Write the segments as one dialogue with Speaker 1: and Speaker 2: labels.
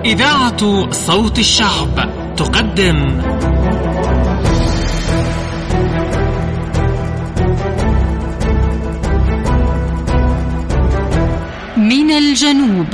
Speaker 1: إذاعة صوت الشعب تقدم
Speaker 2: من الجنوب.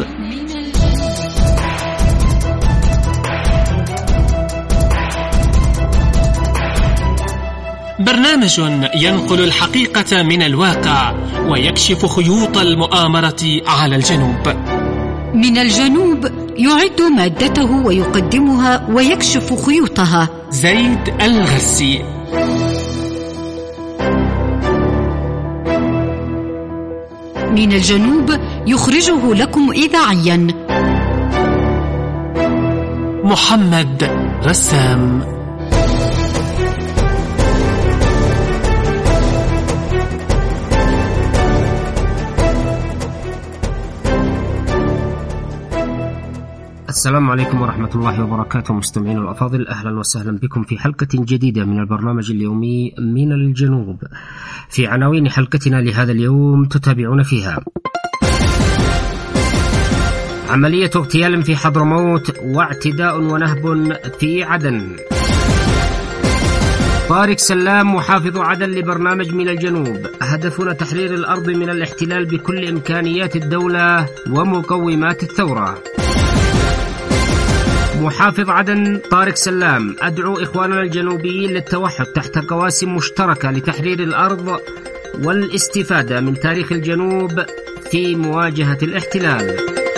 Speaker 1: برنامج ينقل الحقيقة من الواقع ويكشف خيوط المؤامرة على الجنوب.
Speaker 2: من الجنوب يعد مادته ويقدمها ويكشف خيوطها
Speaker 1: زيد الغسي.
Speaker 2: من الجنوب يخرجه لكم إذاعيا
Speaker 1: محمد رسام.
Speaker 3: السلام عليكم ورحمة الله وبركاته مستمعين الأفاضل، أهلا وسهلا بكم في حلقة جديدة من البرنامج اليومي من الجنوب. في عناوين حلقتنا لهذا اليوم تتابعون فيها: عملية اغتيال في حضرموت واعتداء ونهب في عدن. طارق سلام محافظ عدن لبرنامج من الجنوب: هدفنا تحرير الأرض من الاحتلال بكل إمكانيات الدولة ومقومات الثورة. محافظ عدن طارق سلام: أدعو إخواننا الجنوبيين للتوحد تحت قواسم مشتركة لتحرير الأرض والاستفادة من تاريخ الجنوب في مواجهة الاحتلال.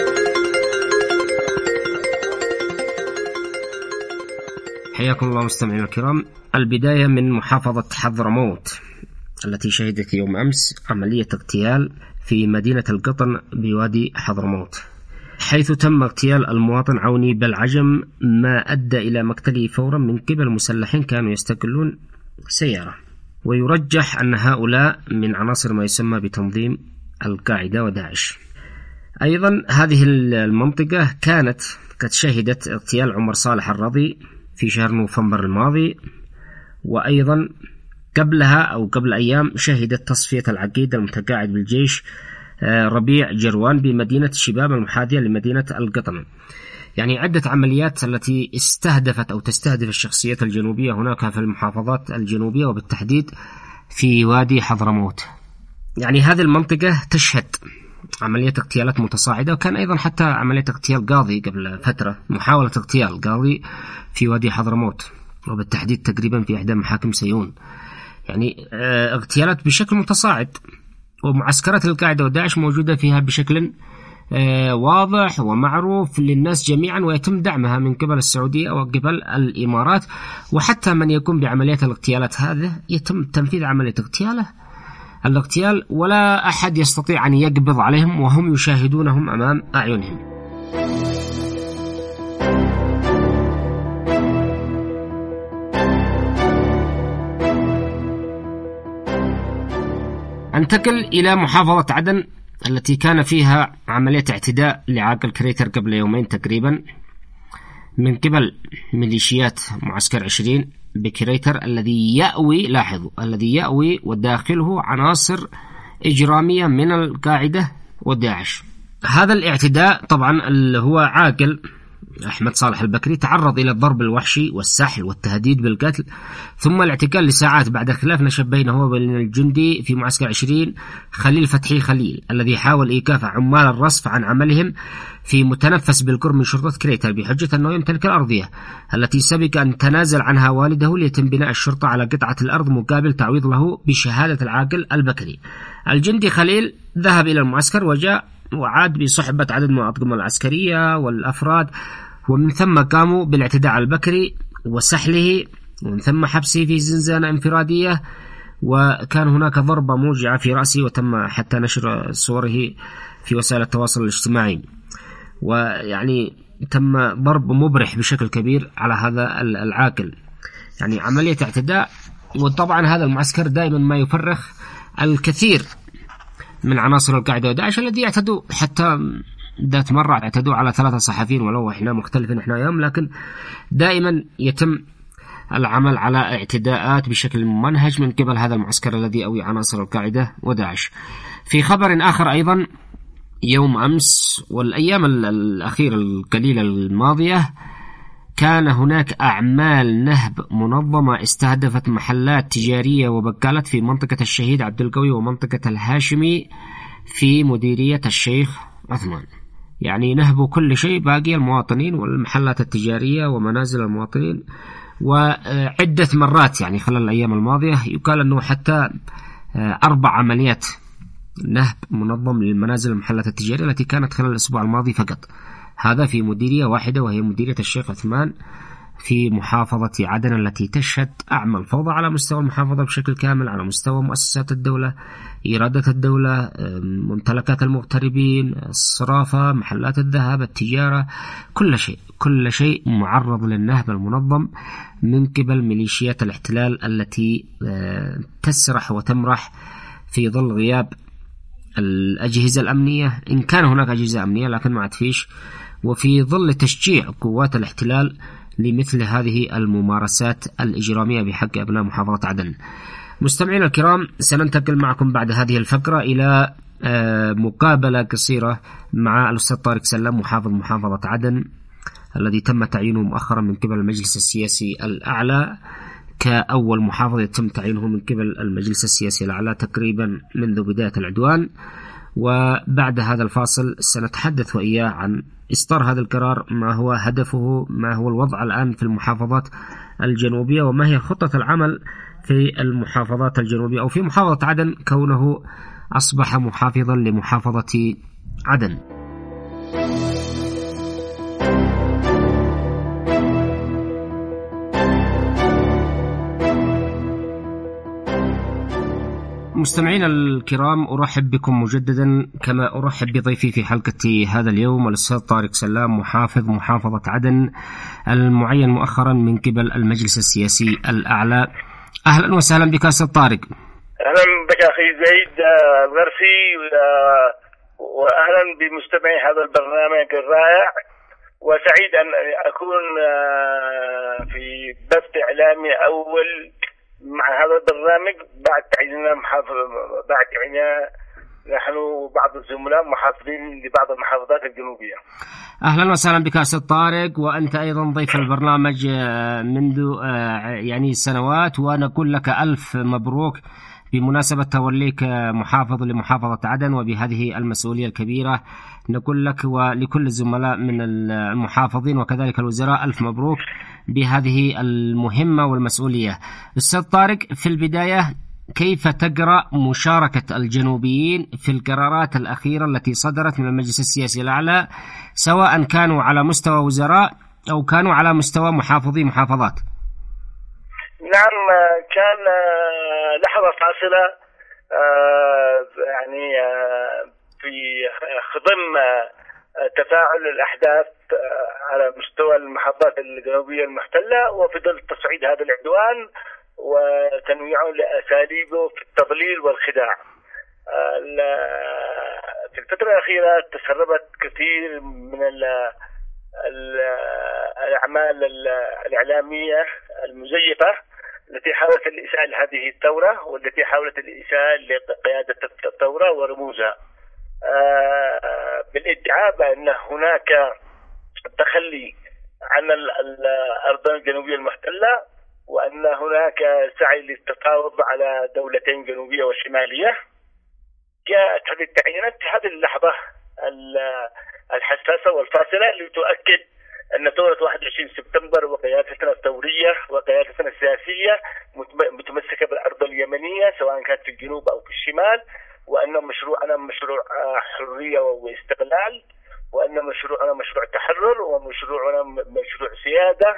Speaker 3: حياكم الله مستمعينا الكرام. البداية من محافظة حضرموت التي شهدت يوم أمس عملية اغتيال في مدينة القطن بوادي حضرموت، حيث تم اغتيال المواطن عوني بالعجم، ما أدى إلى مقتله فورا من قبل مسلحين كانوا يستقلون سيارة. ويرجح أن هؤلاء من عناصر ما يسمى بتنظيم القاعدة وداعش. أيضا هذه المنطقة كانت قد شهدت اغتيال عمر صالح الرضي في شهر نوفمبر الماضي، وأيضا قبلها أو قبل أيام شهدت تصفية العقيد المتقاعد بالجيش ربيع جروان بمدينة شباب المحاذية لمدينة القطن. يعني عدة عمليات التي استهدفت أو تستهدف الشخصيات الجنوبية هناك في المحافظات الجنوبية وبالتحديد في وادي حضرموت. يعني هذه المنطقة تشهد عملية اغتيالات متصاعدة، وكان أيضا حتى عملية اغتيال قاضي قبل فترة، محاولة اغتيال قاضي في وادي حضرموت وبالتحديد تقريبا في إحدى محاكم سيئون. يعني اغتيالات بشكل متصاعد، ومعسكرات القاعدة وداعش موجودة فيها بشكل واضح ومعروف للناس جميعا، ويتم دعمها من قبل السعودية وقبل الإمارات. وحتى من يقوم بعمليات الاغتيالات هذه يتم تنفيذ عملية الاغتيال ولا أحد يستطيع أن يقبض عليهم وهم يشاهدونهم أمام أعينهم. انتقل إلى محافظة عدن التي كان فيها عملية اعتداء لعاقل كريتر قبل يومين تقريبا من قبل ميليشيات معسكر 20 بكريتر الذي يأوي، لاحظوا، الذي يأوي وداخله عناصر إجرامية من القاعدة وداعش. هذا الاعتداء طبعا اللي هو عاقل أحمد صالح البكري تعرض إلى الضرب الوحشي والسحل والتهديد بالقتل، ثم الاعتقال لساعات بعد خلاف نشب بينه وبين الجندي في معسكر 20 خليل فتحي خليل الذي حاول إيقاف عمال الرصف عن عملهم في متنفس بالقرب من شرطة كريتر بحجة أنه يمتلك الأرضية التي سبق أن تنازل عنها والده ليتم بناء الشرطة على قطعة الأرض مقابل تعويض له بشهادة العاقل البكري. الجندي خليل ذهب إلى المعسكر وجاء وعاد بصحبة عدد من الأطقم العسكرية والأفراد، ومن ثم قاموا بالاعتداء على البكري وسحله، ومن ثم حبسه في زنزانة انفرادية، وكان هناك ضربة موجعة في رأسه وتم حتى نشر صوره في وسائل التواصل الاجتماعي. ويعني تم ضرب مبرح بشكل كبير على هذا العاقل. يعني عملية اعتداء. وطبعا هذا المعسكر دائما ما يفرخ الكثير من عناصر القاعدة وداعش الذي يعتدوا، حتى ذات مرة اعتدوا على 3 صحفيين، ولو احنا مختلفين احنا يوم، لكن دائما يتم العمل على اعتداءات بشكل ممنهج من قبل هذا المعسكر الذي أوي عناصر القاعدة وداعش. في خبر آخر أيضا يوم أمس والأيام الأخيرة القليلة الماضية كان هناك أعمال نهب منظمة استهدفت محلات تجارية وبقالات في منطقة الشهيد عبد القوي ومنطقة الهاشمي في مديرية الشيخ عثمان. يعني نهبوا كل شيء باقي المواطنين والمحلات التجارية ومنازل المواطنين، وعدة مرات يعني خلال الأيام الماضية يقال أنه حتى 4 عمليات نهب منظم للمنازل والمحلات التجارية التي كانت خلال الأسبوع الماضي فقط. هذا في مديرية واحدة وهي مديرية الشيخ عثمان في محافظة عدن التي تشهد أعمال فوضى على مستوى المحافظة بشكل كامل، على مستوى مؤسسات الدولة، إرادة الدولة، ممتلكات المغتربين، الصرافة، محلات الذهب، التجارة، كل شيء معرض للنهب المنظم من قبل ميليشيات الاحتلال التي تسرح وتمرح في ظل غياب الأجهزة الأمنية، إن كان هناك أجهزة أمنية لكن ما عاد فيش، وفي ظل تشجيع قوات الاحتلال لمثل هذه الممارسات الإجرامية بحق أبناء محافظة عدن. مستمعينا الكرام، سننتقل معكم بعد هذه الفقرة إلى مقابلة قصيرة مع الأستاذ طارق سلام محافظ محافظة عدن الذي تم تعيينه مؤخرا من قبل المجلس السياسي الأعلى كأول محافظ يتم تعيينه من قبل المجلس السياسي الأعلى تقريبا منذ بداية العدوان. وبعد هذا الفاصل سنتحدث وإياه عن إصدار هذا القرار، ما هو هدفه، ما هو الوضع الآن في المحافظات الجنوبية، وما هي خطة العمل في المحافظات الجنوبية أو في محافظة عدن كونه أصبح محافظا لمحافظة عدن. مستمعين الكرام، أرحب بكم مجددا كما أرحب بضيفي في حلقة هذا اليوم الأستاذ طارق سلام محافظ محافظة عدن المعين مؤخرا من قبل المجلس السياسي الأعلى. أهلا وسهلا بك أستاذ طارق.
Speaker 4: أهلا بك أخي زيد الغرفي، وأهلا بمستمعي هذا البرنامج الرائع، وسعيد أن أكون في بث إعلامي أول مع هذا البرنامج بعد تعييننا نحن وبعض الزملاء محافظين لبعض المحافظات الجنوبية.
Speaker 3: أهلا وسهلا بك أستاذ طارق، وأنت أيضا ضيف البرنامج منذ يعني سنوات، ونقول لك ألف مبروك بمناسبة توليك محافظ لمحافظة عدن وبهذه المسؤولية الكبيرة. نقول لك ولكل الزملاء من المحافظين وكذلك الوزراء ألف مبروك بهذه المهمة والمسؤولية. أستاذ طارق، في البداية كيف تقرأ مشاركة الجنوبيين في القرارات الأخيرة التي صدرت من المجلس السياسي الأعلى، سواء كانوا على مستوى وزراء أو كانوا على مستوى محافظي محافظات؟
Speaker 4: نعم، كان لحظة فاصلة يعني في خضم تفاعل الأحداث على مستوى المحافظات الجنوبية المحتلة، وفي ظل تصعيد هذا العدوان وتنويعه لأساليبه في التضليل والخداع. في الفترة الأخيرة تسربت كثير من الأعمال الإعلامية المزيفة التي حاولت الإساءة لهذه الثورة، والتي حاولت الإساءة لقيادة الثورة ورموزها، بالادعاء بأن هناك تخلي عن الأرض الجنوبية المحتلة، وأن هناك سعي للتفاوض على دولتين جنوبية وشمالية. جاءت هذه التعيينات في هذه اللحظة الحساسة والفاصلة لتؤكد أن ثورة 21 سبتمبر وقيادتنا الثورية وقيادتنا السياسية متمسكة بالأرض اليمنية سواء كانت في الجنوب أو في الشمال، وأن مشروعنا مشروع حرية واستقلال، وأن مشروعنا مشروع تحرر، ومشروعنا مشروع سيادة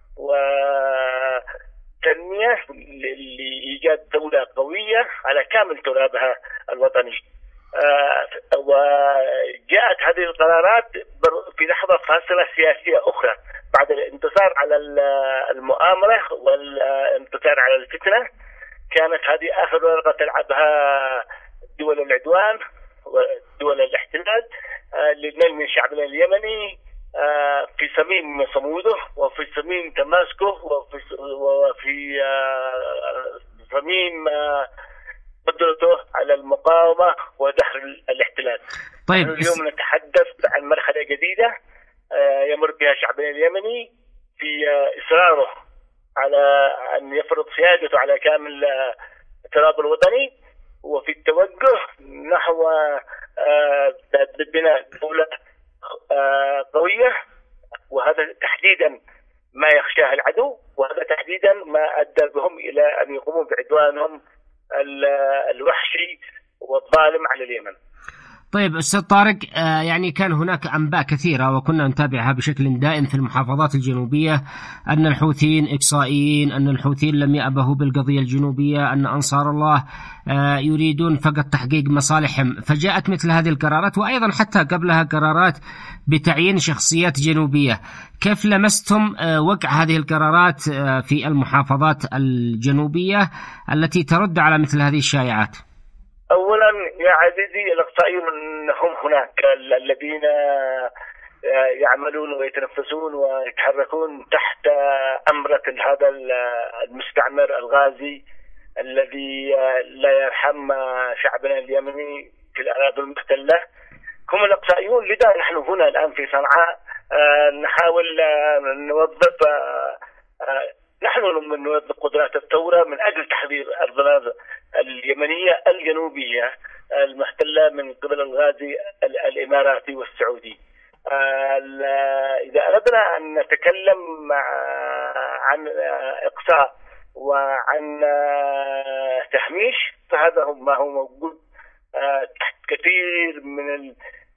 Speaker 4: وتنمية لإيجاد دولة قوية على كامل ترابها الوطني. وجاءت هذه القرارات في لحظة فاصلة سياسية أخرى بعد الانتصار على المؤامرة والانتصار على الفتنة. كانت هذه آخر ورقة تلعبها دول العدوان ودول الاحتلال لنيل من شعبنا اليمني في صميم صموده وفي صميم تماسكه وفي صميم قدرته على المقاومة ودحر الاحتلال.
Speaker 3: طيب
Speaker 4: اليوم نتحدث عن مرحلة جديدة يمر بها شعبنا اليمني في إصراره على أن يفرض سيادته على كامل التراب الوطني، وفي التوجه نحو بناء دولة قوية، وهذا تحديدا ما يخشاه العدو، وهذا تحديدا ما أدى بهم إلى أن يقوموا بعدوانهم الوحشي والظالم على اليمن.
Speaker 3: طيب أستاذ طارق، يعني كان هناك أنباء كثيرة وكنا نتابعها بشكل دائم في المحافظات الجنوبية، أن الحوثيين إقصائيين، أن الحوثيين لم يأبهوا بالقضية الجنوبية، أن أنصار الله يريدون فقط تحقيق مصالحهم، فجاءت مثل هذه القرارات، وأيضا حتى قبلها قرارات بتعيين شخصيات جنوبية. كيف لمستم وقع هذه القرارات في المحافظات الجنوبية التي ترد على مثل هذه الشائعات؟
Speaker 4: أولا يا عزيزي، الإقصائيون هم هناك الذين يعملون ويتنفسون ويتحركون تحت أمرة هذا المستعمر الغازي الذي لا يرحم شعبنا اليمني في الأراضي المحتلة. هم الإقصائيون. لذا نحن هنا الآن في صنعاء نحاول نوظف قدرات الثورة من أجل تحرير أرضنا اليمنية الجنوبية المحتلة من قبل الغازي الإماراتي والسعودي. إذا أردنا أن نتكلم عن إقصاء وعن تهميش، فهذا ما هو موجود تحت كثير من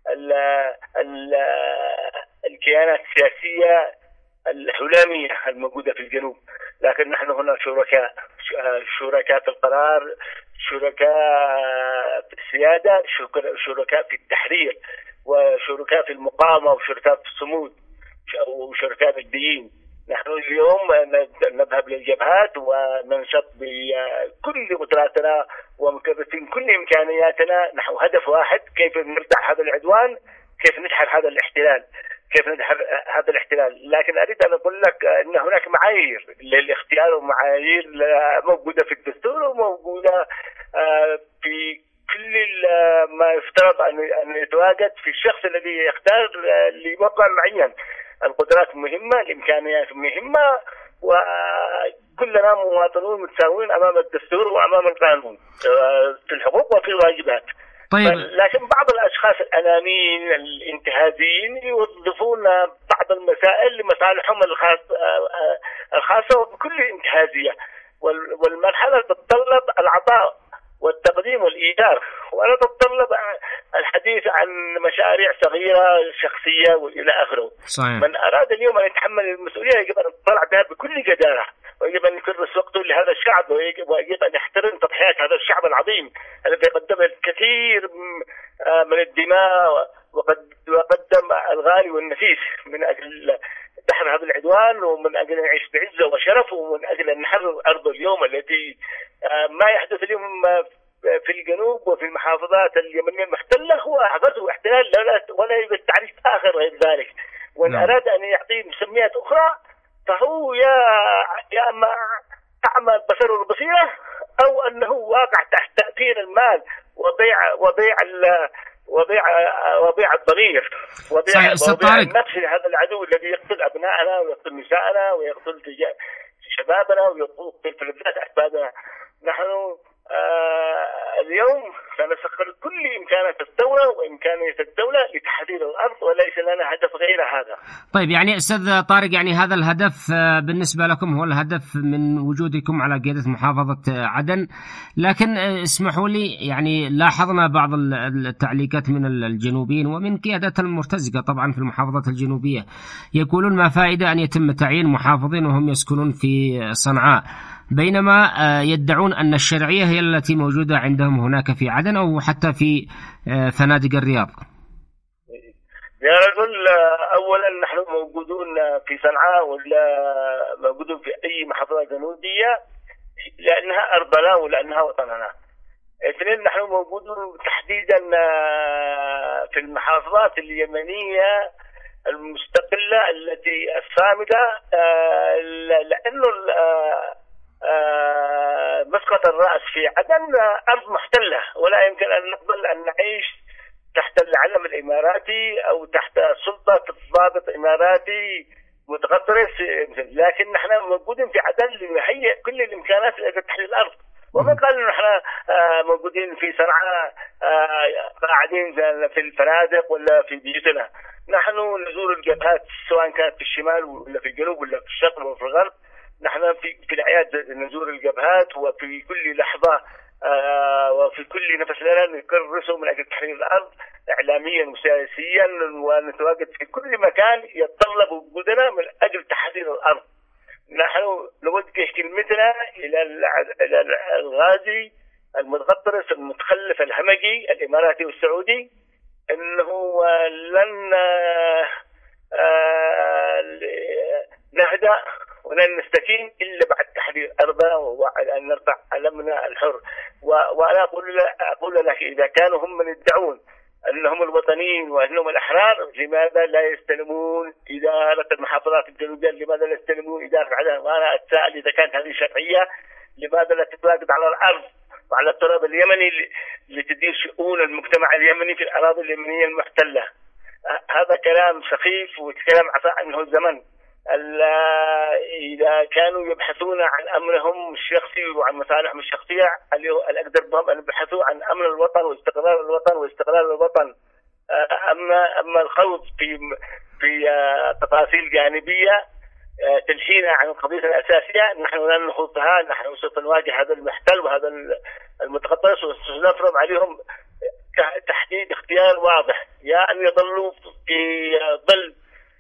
Speaker 4: الكيانات السياسية الحلامية الموجودة في الجنوب. لكن نحن هنا شركاء في القرار، شركاء في السيادة، شركاء في التحرير، وشركاء في المقاومة، وشركاء في الصمود، وشركاء ماديين. نحن اليوم نذهب للجبهات وننشط بكل قدراتنا ومكرسين كل إمكانياتنا نحو هدف واحد: كيف نردع هذا العدوان، كيف ندحر هذا الاحتلال، كيف ندحر هذا الاحتلال. لكن أريد أن أقول لك أن هناك معايير للاختيار، ومعايير موجودة في الدستور وموجودة في كل ما يفترض أن يتواجد في الشخص الذي يختار لموقع معين. القدرات مهمة، الإمكانيات مهمة، وكلنا مواطنون متساويين أمام الدستور وأمام القانون في الحقوق وفي الواجبات.
Speaker 3: طيب.
Speaker 4: لكن بعض الأشخاص الأنانيين الانتهازيين يوظفون بعض المسائل لمصالحهم الخاصة بكل انتهازية، والمرحلة تتطلب العطاء والتقديم والإيثار، ولا تتطلب الحديث عن مشاريع صغيرة شخصية وإلى آخره.
Speaker 3: صحيح.
Speaker 4: من أراد اليوم أن يتحمل المسؤولية يجب أن يطلع بها بكل جدارة، ويجب أن يكرس وقته لهذا الشعب، ويجب أن يحترم تضحيات هذا الشعب العظيم الذي قدم الكثير من الدماء وقدم الغالي والنفيس من أجل دحر هذا العدوان، ومن أجل أن يعيش بعزة وشرف، ومن أجل أن نحرر أرض اليوم التي ما يحدث اليوم في الجنوب وفي المحافظات اليمنية المحتلة هو غزو واحتلال، ولا يوجد تعريف آخر غير ذلك. وإن أراد أن يعطيه مسميات أخرى فهو يا أما أعمى البصر والبصيرة، أو أنه واقع تحت تأثير المال وبيع الضمير، وبيع النفس لهذا العدو الذي يقتل أبنائنا ويقتل نساءنا ويقتل شبابنا ويقتل فلذات أحبابنا. نحن اليوم سنسخر كل إمكانات الدولة وإمكانية الدولة لتحرير الأرض، وليس لنا هدف غير هذا.
Speaker 3: طيب، يعني أستاذ طارق، يعني هذا الهدف بالنسبة لكم هو الهدف من وجودكم على قيادة محافظة عدن، لكن اسمحوا لي، يعني لاحظنا بعض التعليقات من الجنوبيين ومن قيادات المرتزقة طبعا في المحافظات الجنوبية، يقولون ما فائدة أن يتم تعيين محافظين وهم يسكنون في صنعاء، بينما يدعون أن الشرعية هي التي موجودة عندهم هناك في عدن أو حتى في فنادق الرياض.
Speaker 4: يا رجل، أولا نحن موجودون في صنعاء ولا موجودون في أي محافظة جنوبية لأنها أرضنا ولأنها وطننا. اثنين، نحن موجودون تحديدا في المحافظات اليمنية المستقلة التي الصامدة، لأنه مسقط فقط الرأس في عدن أرض محتلة، ولا يمكن أن نقبل أن نعيش تحت العلم الإماراتي أو تحت سلطة ضابط إماراتي متغطرس، لكن نحن موجودين في عدن لنهيئ كل الإمكانات لتحرير الأرض. ومن قال إنه نحن موجودين في صنعاء قاعدين في الفنادق ولا في بيوتنا. نحن نزور الجبهات سواء كانت في الشمال ولا في الجنوب ولا في الشرق ولا في الغرب. نحن في الأعياد نزور الجبهات، وفي كل لحظة وفي كل نفس لنا نكرسه من أجل تحرير الأرض إعلاميا وسياسيا، ونتواجد في كل مكان يتطلب وجودنا من أجل تحرير الأرض. نحن نوجه كلمتنا إلى الغازي المتغطرس المتخلف الهمجي الإماراتي والسعودي أنه لن نهدأ ولن نستكين إلا بعد تحرير أرضنا وبعد أن نرفع علمنا الحر. وأنا أقول لك إذا كانوا هم من يدعون أنهم الوطنيين وأنهم الأحرار، لماذا لا يستلمون إدارة المحافظات الجنوبية؟ لماذا لا يستلمون إدارة عدن؟ وأنا أتساءل إذا كانت هذه شرعية، لماذا لا تتواجد على الأرض وعلى التراب اليمني لتدير شؤون المجتمع اليمني في الأراضي اليمنية المحتلة؟ هذا كلام سخيف وكلام عفى عنه الزمن. إذا كانوا يبحثون عن أمنهم الشخصي وعن مصالحهم الشخصية، الأقدر بهم أن يبحثوا عن أمن الوطن واستقرار الوطن واستقلال الوطن. أما الخوض في تفاصيل جانبية تلهينا عن القضية الأساسية، نحن لن نخوضها. نحن سوف نواجه هذا المحتل وهذا المتغطرس، وسنفرض عليهم تحديد اختيار واضح، يا أن يظلوا في ظل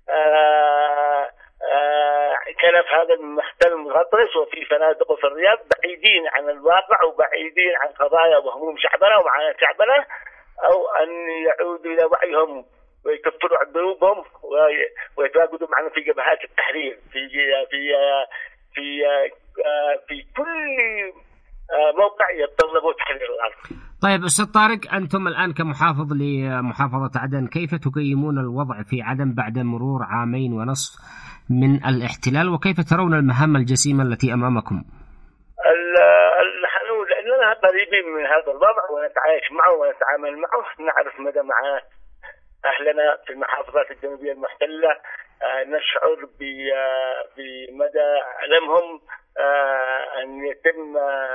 Speaker 4: كنف هذا المحتل المتغطرس وفي فنادق وفي الرياض، بعيدين عن الواقع وبعيدين عن قضايا وهموم شعبنا ومعاناة شعبنا، أو أن يعودوا إلى وعيهم ويكفروا عن ذنوبهم ويتواجدوا معنا في جبهات التحرير في في في في كل موقع يتطلب تحرير الأرض.
Speaker 3: طيب أستاذ طارق، أنتم الآن كمحافظ لمحافظة عدن، كيف تقيمون الوضع في عدن بعد مرور 2.5 عام من الاحتلال، وكيف ترون المهام الجسيمة التي أمامكم؟
Speaker 4: نحن لأننا قريبين من هذا الوضع ونتعايش معه ونتعامل معه، نعرف مدى معاناة أهلنا في المحافظات الجنوبية المحتلة، نشعر بمدى ألمهم أن يتم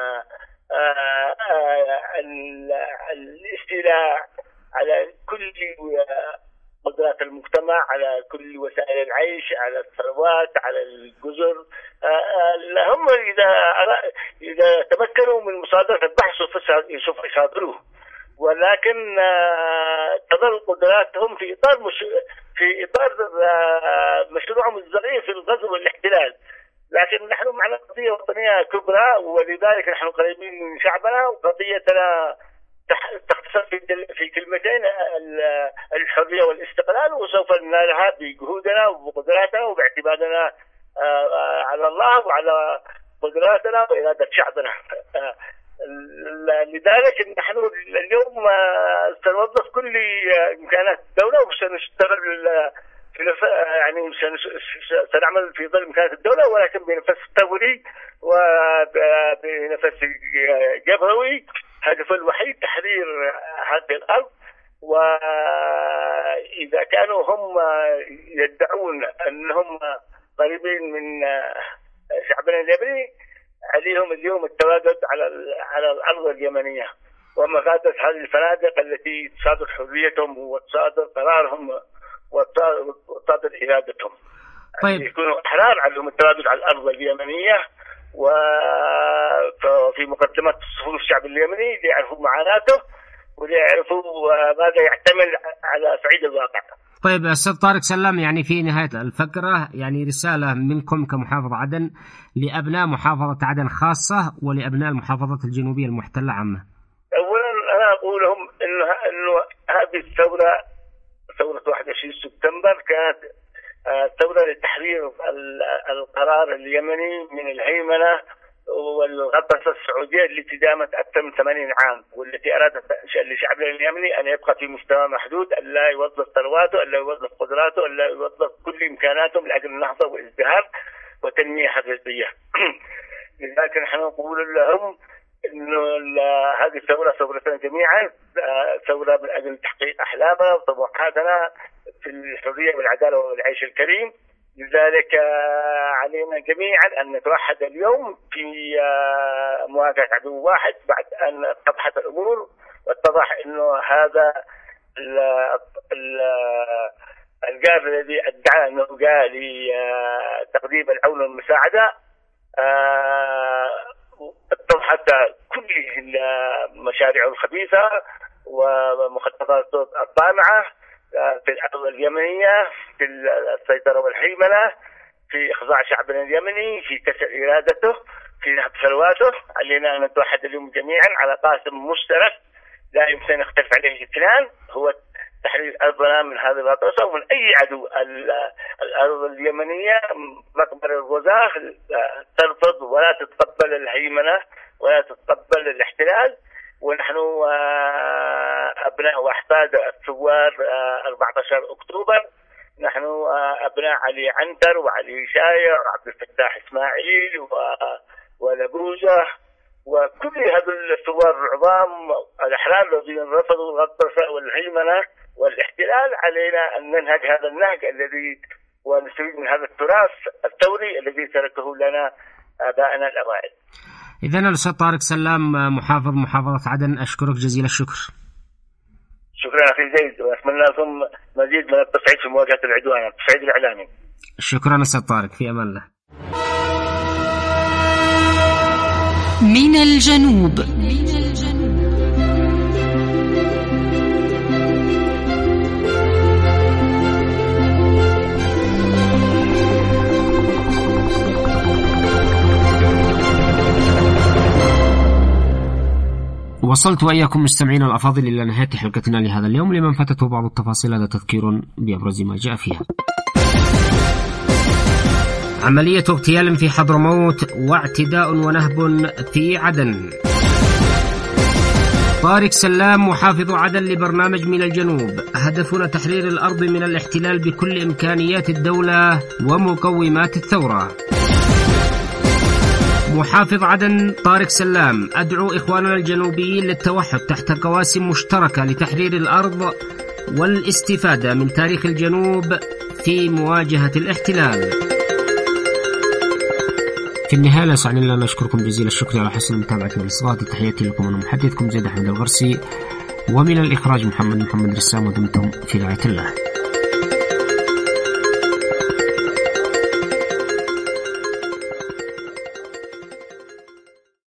Speaker 4: الاستيلاء على كل قدرات المجتمع، على كل وسائل العيش، على الثروات، على الجزر. هم إذا تمكنوا من مصادرة البحث سوف يصادروه، ولكن تظل قدراتهم في إطار مشروعهم الزرعي في الغزو والاحتلال. لكن نحن معنا قضية وطنية كبرى، ولذلك نحن قريبين من شعبنا، وقضيتنا تختصر في كلمتين: الحرية والاستقلال، وسوف ننالها بجهودنا وبقدراتنا وباعتمادنا على الله وعلى قدراتنا وإرادة شعبنا. لذلك نحن اليوم سنوظف كل إمكانات الدولة وسنشتغل يعني سنعمل في ظل إمكانات الدولة، ولكن بنفس ثوري وبنفس جبهوي. هدف الوحيد تحرير هذه الأرض. وإذا كانوا هم يدعون أنهم قريبين من شعبنا اليمني، عليهم اليوم التواجد على الأرض اليمنية ومغادرة هذه الفنادق التي تصادر حريتهم وتصادر قرارهم وتصادر إرادتهم.
Speaker 3: طيب.
Speaker 4: يكونوا أحرار، عليهم التواجد على الأرض اليمنية وفي مقدمة صفوف الشعب اليمني ليعرفوا معاناته وليعرفوا ماذا يحتمل على صعيد الواقع.
Speaker 3: طيب أستاذ طارق سلام، يعني في نهاية الفقرة يعني رسالة منكم كمحافظ عدن لأبناء محافظة عدن خاصة ولأبناء المحافظات الجنوبية المحتلة عامة.
Speaker 4: أولا أنا أقول لهم إنه هذه الثورة 21 سبتمبر كانت ثورة لتحرير القرار اليمني من الهيمنة والغطرسة السعودية التي دامت أكثر من 80 عام، والتي أرادت لشعبنا اليمني أن يبقى في مستوى محدود، أن لا يوظف ثرواته، أن لا يوظف قدراته، أن لا يوظف كل إمكاناته من أجل النهضة والازدهار وتنمية حقيقية. لذلك نحن نقول لهم إنه هذه الثورة ثورتنا جميعا، ثورة من أجل تحقيق أحلامنا وطموحاتنا في الحرية والعدالة والعيش الكريم. لذلك علينا جميعا أن نتوحد اليوم في مواجهة عدو واحد بعد أن اتضحت الأمور واتضح أنه هذا الجار الذي ادعى أنه جاء لتقديم العون والمساعدة اتضحت كل المشاريع الخبيثة ومخططاته الطامعة في الأرض اليمنية، في السيطرة والهيمنة، في إخضاع شعبنا اليمني، في كسر إرادته، في نهب ثرواته. علينا أن نتوحد اليوم جميعا على قاسم مشترك لا يمكن أن يختلف عليه اثنان، هو تحرير أرضنا من هذه الغطرسة ومن أي عدو. الأرض اليمنية مقبر الغزاة ترفض ولا تتقبل الهيمنة ولا تتقبل الاحتلال، ونحن أبناء وأحفاد الثوار 14 أكتوبر، نحن أبناء علي عنتر وعلي شايع وعبد الفتاح إسماعيل ولبوجة وكل هذول الثوار العظام الأحرار الذين رفضوا الغطرسة والهيمنة والاحتلال. علينا أن ننهج هذا النهج الذي ونستفيد من هذا التراث الثوري الذي تركه لنا آبائنا الأوائل.
Speaker 3: إذن الأستاذ طارق سلام محافظة عدن، أشكرك جزيل الشكر.
Speaker 4: شكرا أخي زيد، وأتمنى لكم مزيد من التصعيد في مواجهة العدوان، التصعيد الإعلامي.
Speaker 3: شكرا أستاذ طارق، في أمان الله.
Speaker 2: من الجنوب.
Speaker 3: وصلت وإياكم مستمعينا الأفاضل إلى نهاية حلقتنا لهذا اليوم. لمن فاتته بعض التفاصيل هذا تذكير بأبرز ما جاء فيها. عملية اغتيال في حضرموت واعتداء ونهب في عدن. طارق سلام محافظ عدن لبرنامج من الجنوب: هدفنا تحرير الأرض من الاحتلال بكل إمكانيات الدولة ومقومات الثورة. محافظ عدن طارق سلام: أدعو إخواننا الجنوبيين للتوحد تحت قواسم مشتركة لتحرير الأرض والاستفادة من تاريخ الجنوب في مواجهة الاحتلال. في النهاية يسعني الله نشكركم جزيل الشكر على حسن المتابعة والإصغاء. تحياتي لكم أنا محدثكم زيد أحمد الغرسي، ومن الإخراج محمد رسام، ودمتم في رعاية الله.